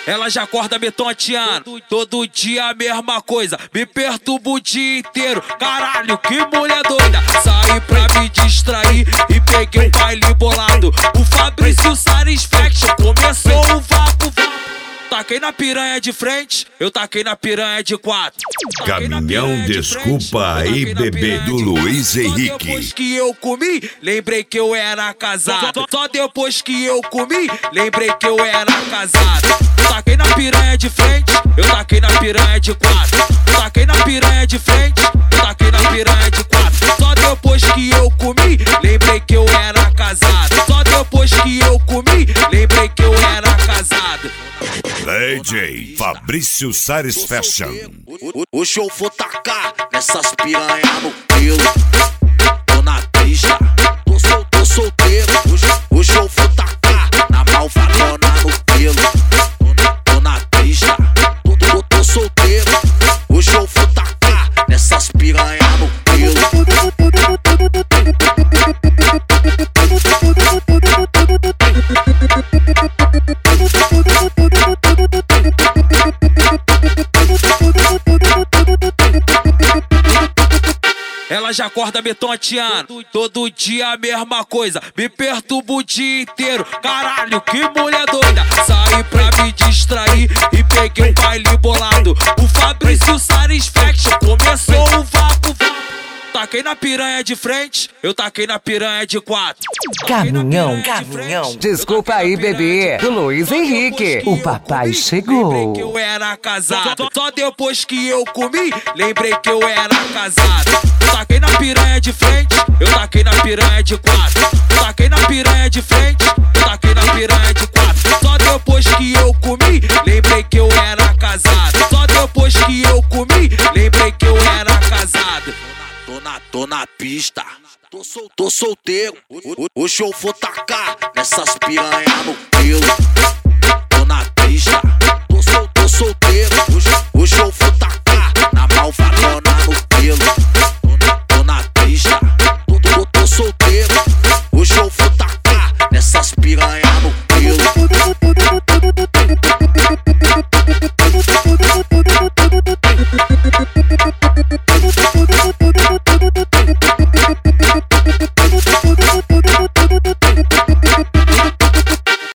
Ela já acorda me tonteando, todo dia a mesma coisa, me perturba o dia inteiro. Caralho, que mulher doida. Saí pra me distrair e peguei um baile bolado. O Fabrício Satisfaction começou o vapo. Taquei na piranha de frente, eu taquei na piranha de quatro. Caminhão Desculpa aí, bebê, do Luiz Henrique. Depois que eu comi, lembrei que eu era casado. Só depois que eu comi, lembrei que eu era casado. Taquei na piranha de frente, eu taquei na piranha de quatro. Taquei na piranha de frente, eu taquei na piranha de quatro. Só depois que eu comi, lembrei que eu era casado. Só depois que eu comi, lembrei que eu era casado. DJ Fabrício Satisfaction. Hoje eu vou tacar nessas piranha no pelo. Tô na pista, tô solteiro. Hoje eu vou tacar na malvadona no pelo. Tô na pista, tô solteiro. Hoje eu vou tacar nessas piranha no pelo. Ela já acorda me tonteando, todo dia a mesma coisa, me perturba o dia inteiro. Caralho, que mulher doida. Saí pra me distrair e peguei um baile bolado. O Fabrício Satisfaction começou o vapo. Taquei na piranha de frente, eu taquei na piranha de quatro. Caminhão. Desculpa aí, bebê, do Luiz Henrique. O papai chegou. Lembrei que eu era casado. Só depois que eu comi, lembrei que eu era casado. Taquei na piranha de frente, eu taquei na piranha de quatro. Taquei na piranha de frente, eu taquei na piranha de quatro. Só depois que eu comi, lembrei que eu era casado. Só depois que eu comi, lembrei que eu era casado. Tô na pista, tô solteiro. Hoje eu vou tacar nessas piranha no pelo. Tô na pista,